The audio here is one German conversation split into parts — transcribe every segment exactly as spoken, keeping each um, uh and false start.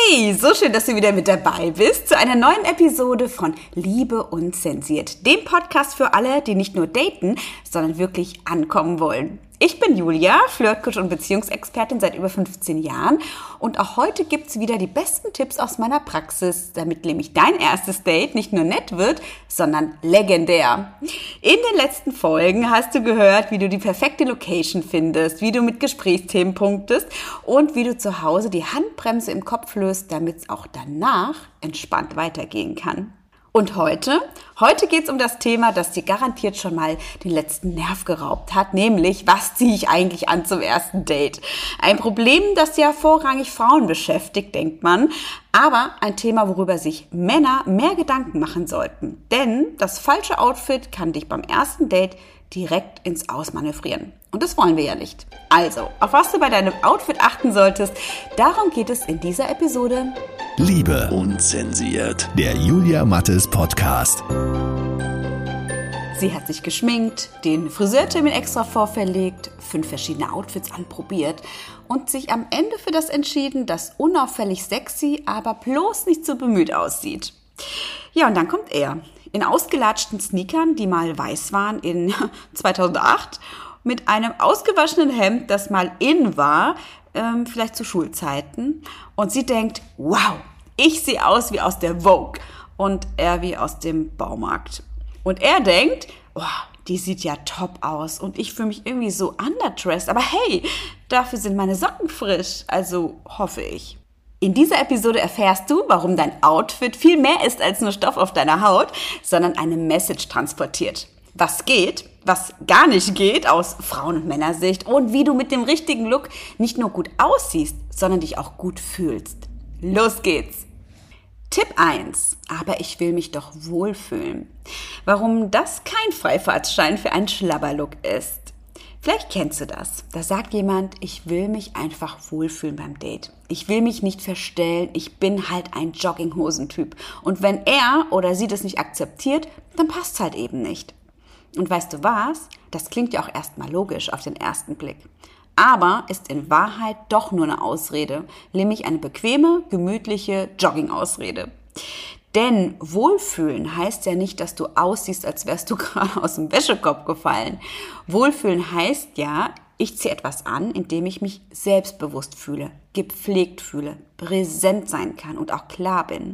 Hey, so schön, dass du wieder mit dabei bist zu einer neuen Episode von Liebe unzensiert, dem Podcast für alle, die nicht nur daten, sondern wirklich ankommen wollen. Ich bin Julia, Flirtcoach und Beziehungsexpertin seit über fünfzehn Jahren und auch heute gibt's wieder die besten Tipps aus meiner Praxis, damit nämlich dein erstes Date nicht nur nett wird, sondern legendär. In den letzten Folgen hast du gehört, wie du die perfekte Location findest, wie du mit Gesprächsthemen punktest und wie du zu Hause die Handbremse im Kopf löst, damit es auch danach entspannt weitergehen kann. Und heute? Heute geht's um das Thema, das dir garantiert schon mal den letzten Nerv geraubt hat, nämlich, was ziehe ich eigentlich an zum ersten Date? Ein Problem, das ja vorrangig Frauen beschäftigt, denkt man, aber ein Thema, worüber sich Männer mehr Gedanken machen sollten. Denn das falsche Outfit kann dich beim ersten Date direkt ins Ausmanövrieren. Und das wollen wir ja nicht. Also, auf was du bei deinem Outfit achten solltest, darum geht es in dieser Episode. Liebe unzensiert, der Julia Mattes Podcast. Sie hat sich geschminkt, den Friseurtermin extra vorverlegt, fünf verschiedene Outfits anprobiert und sich am Ende für das entschieden, das unauffällig sexy, aber bloß nicht so bemüht aussieht. Ja, und dann kommt er. In ausgelatschten Sneakern, die mal weiß waren in zweitausendacht, mit einem ausgewaschenen Hemd, das mal in war, ähm, vielleicht zu Schulzeiten. Und sie denkt, wow, ich sehe aus wie aus der Vogue und er wie aus dem Baumarkt. Und er denkt, oh, die sieht ja top aus und ich fühle mich irgendwie so underdressed. Aber hey, dafür sind meine Socken frisch, also hoffe ich. In dieser Episode erfährst du, warum dein Outfit viel mehr ist als nur Stoff auf deiner Haut, sondern eine Message transportiert. Was geht, was gar nicht geht aus Frauen- und Männersicht und wie du mit dem richtigen Look nicht nur gut aussiehst, sondern dich auch gut fühlst. Los geht's! Tipp eins. Aber ich will mich doch wohlfühlen. Warum das kein Freifahrtschein für einen Schlabberlook ist. Vielleicht kennst du das. Da sagt jemand, ich will mich einfach wohlfühlen beim Date. Ich will mich nicht verstellen, ich bin halt ein Jogginghosentyp. Und wenn er oder sie das nicht akzeptiert, dann passt's halt eben nicht. Und weißt du was? Das klingt ja auch erstmal logisch auf den ersten Blick. Aber ist in Wahrheit doch nur eine Ausrede, nämlich eine bequeme, gemütliche Jogging-Ausrede. Denn Wohlfühlen heißt ja nicht, dass du aussiehst, als wärst du gerade aus dem Wäschekorb gefallen. Wohlfühlen heißt ja, ich ziehe etwas an, indem ich mich selbstbewusst fühle, gepflegt fühle, präsent sein kann und auch klar bin.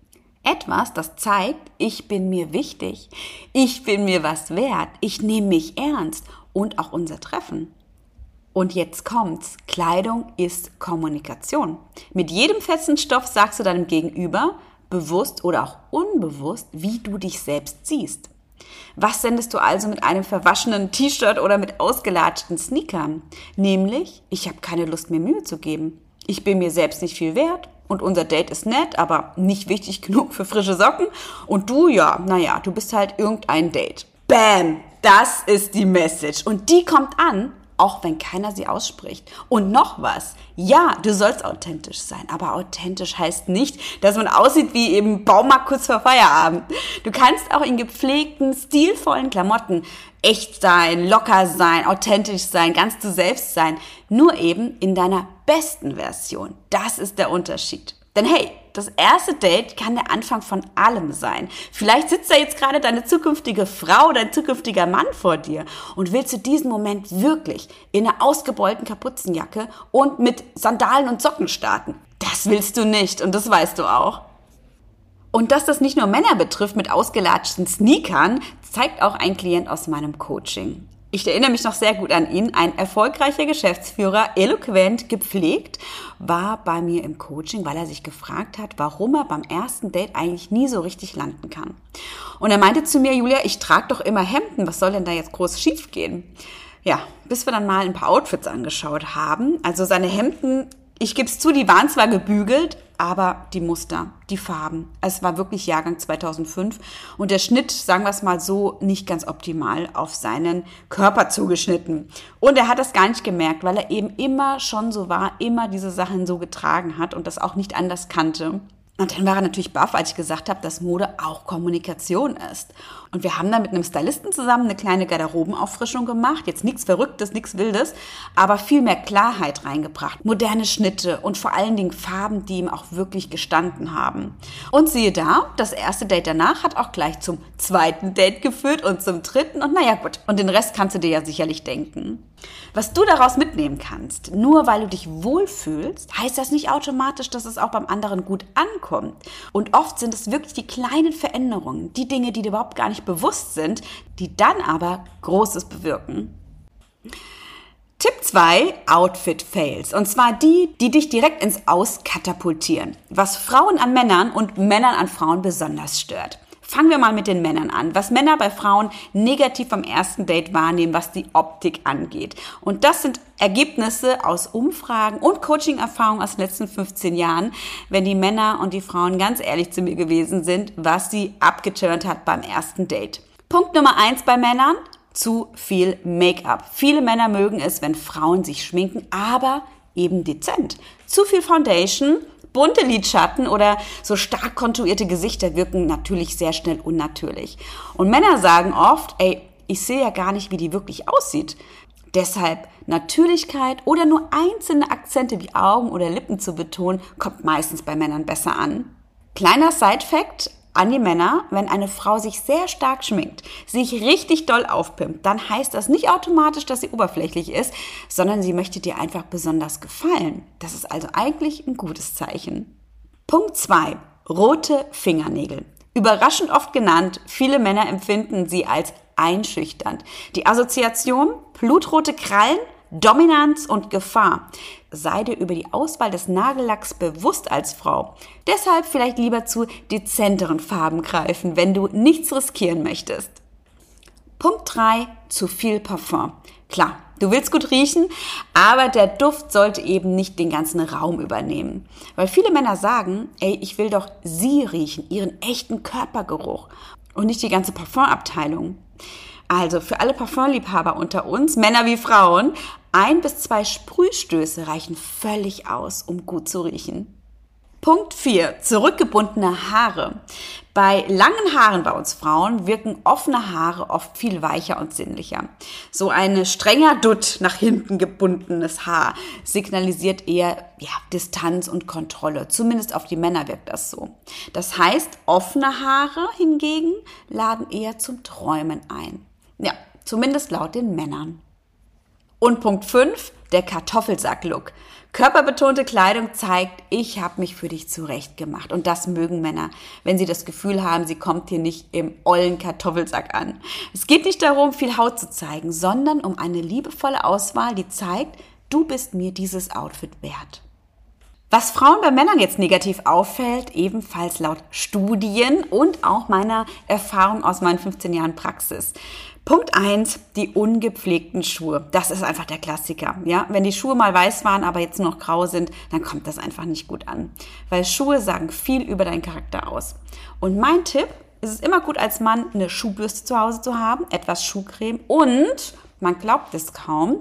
Etwas, das zeigt, ich bin mir wichtig, ich bin mir was wert, ich nehme mich ernst und auch unser Treffen. Und jetzt kommt's, Kleidung ist Kommunikation. Mit jedem festen Stoff sagst du deinem Gegenüber, bewusst oder auch unbewusst, wie du dich selbst siehst. Was sendest du also mit einem verwaschenen T-Shirt oder mit ausgelatschten Sneakern? Nämlich, ich habe keine Lust, mir Mühe zu geben. Ich bin mir selbst nicht viel wert und unser Date ist nett, aber nicht wichtig genug für frische Socken. Und du, ja, naja, du bist halt irgendein Date. Bam, das ist die Message. Und die kommt an, auch wenn keiner sie ausspricht. Und noch was. Ja, du sollst authentisch sein, aber authentisch heißt nicht, dass man aussieht wie im Baumarkt kurz vor Feierabend. Du kannst auch in gepflegten, stilvollen Klamotten echt sein, locker sein, authentisch sein, ganz du selbst sein. Nur eben in deiner besten Version. Das ist der Unterschied. Denn hey, das erste Date kann der Anfang von allem sein. Vielleicht sitzt da jetzt gerade deine zukünftige Frau, dein zukünftiger Mann vor dir und willst du diesen Moment wirklich in einer ausgebeulten Kapuzenjacke und mit Sandalen und Socken starten. Das willst du nicht und das weißt du auch. Und dass das nicht nur Männer betrifft mit ausgelatschten Sneakern, zeigt auch ein Klient aus meinem Coaching. Ich erinnere mich noch sehr gut an ihn, ein erfolgreicher Geschäftsführer, eloquent, gepflegt, war bei mir im Coaching, weil er sich gefragt hat, warum er beim ersten Date eigentlich nie so richtig landen kann. Und er meinte zu mir, Julia, ich trage doch immer Hemden, was soll denn da jetzt groß schief gehen? Ja, bis wir dann mal ein paar Outfits angeschaut haben. Also seine Hemden, ich gebe es zu, die waren zwar gebügelt, aber die Muster, die Farben, es war wirklich Jahrgang zweitausendfünf und der Schnitt, sagen wir es mal so, nicht ganz optimal auf seinen Körper zugeschnitten. Und er hat das gar nicht gemerkt, weil er eben immer schon so war, immer diese Sachen so getragen hat und das auch nicht anders kannte. Und dann war er natürlich baff, als ich gesagt habe, dass Mode auch Kommunikation ist. Und wir haben dann mit einem Stylisten zusammen eine kleine Garderobenauffrischung gemacht. Jetzt nichts Verrücktes, nichts Wildes, aber viel mehr Klarheit reingebracht. Moderne Schnitte und vor allen Dingen Farben, die ihm auch wirklich gestanden haben. Und siehe da, das erste Date danach hat auch gleich zum zweiten Date geführt und zum dritten. Und naja gut, und den Rest kannst du dir ja sicherlich denken. Was du daraus mitnehmen kannst, nur weil du dich wohlfühlst, heißt das nicht automatisch, dass es auch beim anderen gut ankommt. Und oft sind es wirklich die kleinen Veränderungen, die Dinge, die dir überhaupt gar nicht bewusst sind, die dann aber Großes bewirken. Tipp zwei, Outfit-Fails. Und zwar die, die dich direkt ins Aus katapultieren. Was Frauen an Männern und Männern an Frauen besonders stört. Fangen wir mal mit den Männern an. Was Männer bei Frauen negativ am ersten Date wahrnehmen, was die Optik angeht. Und das sind Ergebnisse aus Umfragen und Coaching-Erfahrungen aus den letzten fünfzehn Jahren, wenn die Männer und die Frauen ganz ehrlich zu mir gewesen sind, was sie abgeturnt hat beim ersten Date. Punkt Nummer eins bei Männern, zu viel Make-up. Viele Männer mögen es, wenn Frauen sich schminken, aber eben dezent. Zu viel Foundation, bunte Lidschatten oder so stark kontuierte Gesichter wirken natürlich sehr schnell unnatürlich. Und Männer sagen oft, ey, ich sehe ja gar nicht, wie die wirklich aussieht. Deshalb Natürlichkeit oder nur einzelne Akzente wie Augen oder Lippen zu betonen, kommt meistens bei Männern besser an. Kleiner Side-Fact an die Männer: Wenn eine Frau sich sehr stark schminkt, sich richtig doll aufpimpt, dann heißt das nicht automatisch, dass sie oberflächlich ist, sondern sie möchte dir einfach besonders gefallen. Das ist also eigentlich ein gutes Zeichen. Punkt zwei. Rote Fingernägel. Überraschend oft genannt, viele Männer empfinden sie als einschüchternd. Die Assoziation: blutrote Krallen, Dominanz und Gefahr. Sei dir über die Auswahl des Nagellacks bewusst als Frau. Deshalb vielleicht lieber zu dezenteren Farben greifen, wenn du nichts riskieren möchtest. Punkt drei. Zu viel Parfum. Klar, du willst gut riechen, aber der Duft sollte eben nicht den ganzen Raum übernehmen. Weil viele Männer sagen, ey, ich will doch sie riechen, ihren echten Körpergeruch und nicht die ganze Parfumabteilung. Also für alle Parfumliebhaber unter uns, Männer wie Frauen, ein bis zwei Sprühstöße reichen völlig aus, um gut zu riechen. Punkt vier. Zurückgebundene Haare. Bei langen Haaren bei uns Frauen wirken offene Haare oft viel weicher und sinnlicher. So ein strenger Dutt nach hinten gebundenes Haar signalisiert eher ja, Distanz und Kontrolle. Zumindest auf die Männer wirkt das so. Das heißt, offene Haare hingegen laden eher zum Träumen ein. Ja, zumindest laut den Männern. Und Punkt fünf, der Kartoffelsack-Look. Körperbetonte Kleidung zeigt, ich habe mich für dich zurechtgemacht. Und das mögen Männer, wenn sie das Gefühl haben, sie kommt hier nicht im ollen Kartoffelsack an. Es geht nicht darum, viel Haut zu zeigen, sondern um eine liebevolle Auswahl, die zeigt, du bist mir dieses Outfit wert. Was Frauen bei Männern jetzt negativ auffällt, ebenfalls laut Studien und auch meiner Erfahrung aus meinen fünfzehn Jahren Praxis. Punkt eins, die ungepflegten Schuhe. Das ist einfach der Klassiker. Ja? Wenn die Schuhe mal weiß waren, aber jetzt nur noch grau sind, dann kommt das einfach nicht gut an. Weil Schuhe sagen viel über deinen Charakter aus. Und mein Tipp, ist es immer gut als Mann, eine Schuhbürste zu Hause zu haben, etwas Schuhcreme und, man glaubt es kaum,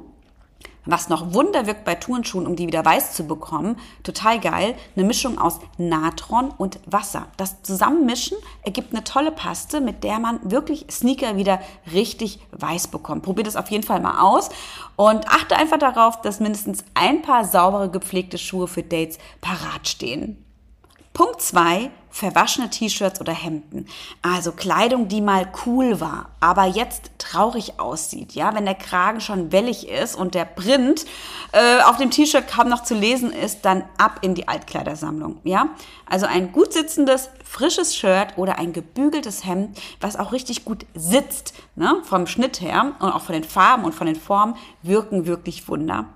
was noch Wunder wirkt bei Turnschuhen, um die wieder weiß zu bekommen, total geil, eine Mischung aus Natron und Wasser. Das Zusammenmischen ergibt eine tolle Paste, mit der man wirklich Sneaker wieder richtig weiß bekommt. Probier das auf jeden Fall mal aus und achte einfach darauf, dass mindestens ein paar saubere, gepflegte Schuhe für Dates parat stehen. Punkt zwei, verwaschene T-Shirts oder Hemden. Also Kleidung, die mal cool war, aber jetzt traurig aussieht. Ja, wenn der Kragen schon wellig ist und der Print äh, auf dem T-Shirt kaum noch zu lesen ist, dann ab in die Altkleidersammlung. Ja, also ein gut sitzendes, frisches Shirt oder ein gebügeltes Hemd, was auch richtig gut sitzt, ne, vom Schnitt her und auch von den Farben und von den Formen, wirken wirklich Wunder.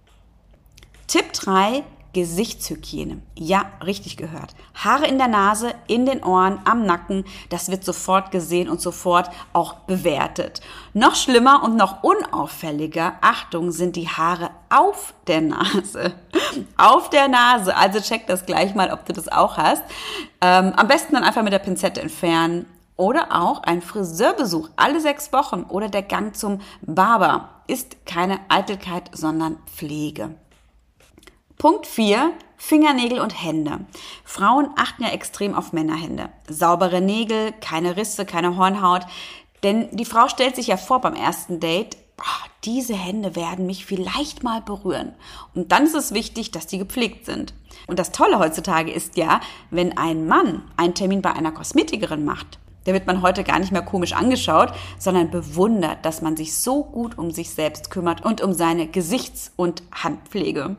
Tipp drei. Gesichtshygiene. Ja, richtig gehört. Haare in der Nase, in den Ohren, am Nacken, das wird sofort gesehen und sofort auch bewertet. Noch schlimmer und noch unauffälliger, Achtung, sind die Haare auf der Nase. Auf der Nase, also check das gleich mal, ob du das auch hast. Ähm, am besten dann einfach mit der Pinzette entfernen. Oder auch ein Friseurbesuch alle sechs Wochen oder der Gang zum Barber ist keine Eitelkeit, sondern Pflege. Punkt vier. Fingernägel und Hände. Frauen achten ja extrem auf Männerhände. Saubere Nägel, keine Risse, keine Hornhaut. Denn die Frau stellt sich ja vor beim ersten Date, oh, diese Hände werden mich vielleicht mal berühren. Und dann ist es wichtig, dass die gepflegt sind. Und das Tolle heutzutage ist ja, wenn ein Mann einen Termin bei einer Kosmetikerin macht, da wird man heute gar nicht mehr komisch angeschaut, sondern bewundert, dass man sich so gut um sich selbst kümmert und um seine Gesichts- und Handpflege.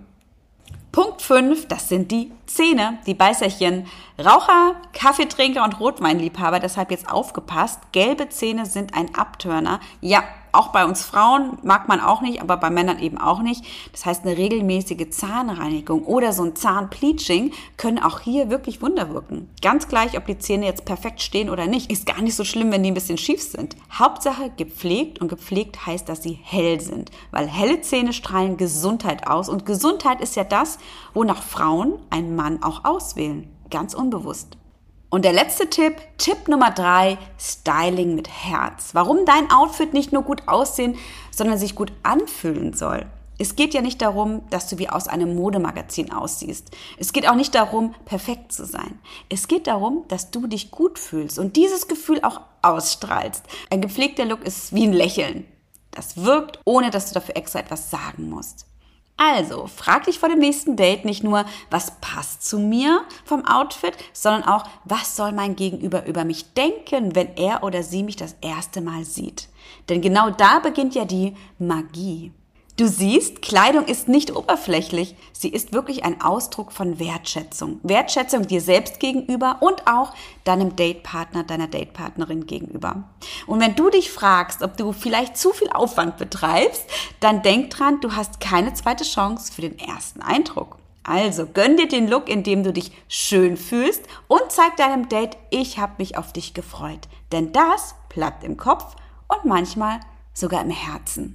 Punkt fünf, das sind die Zähne, die Beißerchen. Raucher, Kaffeetrinker und Rotweinliebhaber, deshalb jetzt aufgepasst. Gelbe Zähne sind ein Abturner. Ja, auch bei uns Frauen mag man auch nicht, aber bei Männern eben auch nicht. Das heißt, eine regelmäßige Zahnreinigung oder so ein Zahnbleaching können auch hier wirklich Wunder wirken. Ganz gleich, ob die Zähne jetzt perfekt stehen oder nicht, ist gar nicht so schlimm, wenn die ein bisschen schief sind. Hauptsache gepflegt, und gepflegt heißt, dass sie hell sind, weil helle Zähne strahlen Gesundheit aus und Gesundheit ist ja das, wonach Frauen einen Mann auch auswählen. Ganz unbewusst. Und der letzte Tipp, Tipp Nummer drei, Styling mit Herz. Warum dein Outfit nicht nur gut aussehen, sondern sich gut anfühlen soll. Es geht ja nicht darum, dass du wie aus einem Modemagazin aussiehst. Es geht auch nicht darum, perfekt zu sein. Es geht darum, dass du dich gut fühlst und dieses Gefühl auch ausstrahlst. Ein gepflegter Look ist wie ein Lächeln. Das wirkt, ohne dass du dafür extra etwas sagen musst. Also, frag dich vor dem nächsten Date nicht nur, was passt zu mir vom Outfit, sondern auch, was soll mein Gegenüber über mich denken, wenn er oder sie mich das erste Mal sieht. Denn genau da beginnt ja die Magie. Du siehst, Kleidung ist nicht oberflächlich, sie ist wirklich ein Ausdruck von Wertschätzung. Wertschätzung dir selbst gegenüber und auch deinem Datepartner, deiner Datepartnerin gegenüber. Und wenn du dich fragst, ob du vielleicht zu viel Aufwand betreibst, dann denk dran, du hast keine zweite Chance für den ersten Eindruck. Also gönn dir den Look, in dem du dich schön fühlst und zeig deinem Date, ich habe mich auf dich gefreut. Denn das bleibt im Kopf und manchmal sogar im Herzen.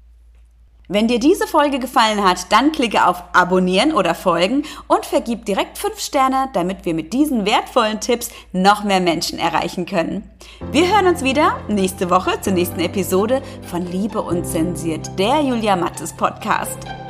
Wenn dir diese Folge gefallen hat, dann klicke auf Abonnieren oder Folgen und vergib direkt fünf Sterne, damit wir mit diesen wertvollen Tipps noch mehr Menschen erreichen können. Wir hören uns wieder nächste Woche zur nächsten Episode von Liebe unzensiert, der Julia Mattes Podcast.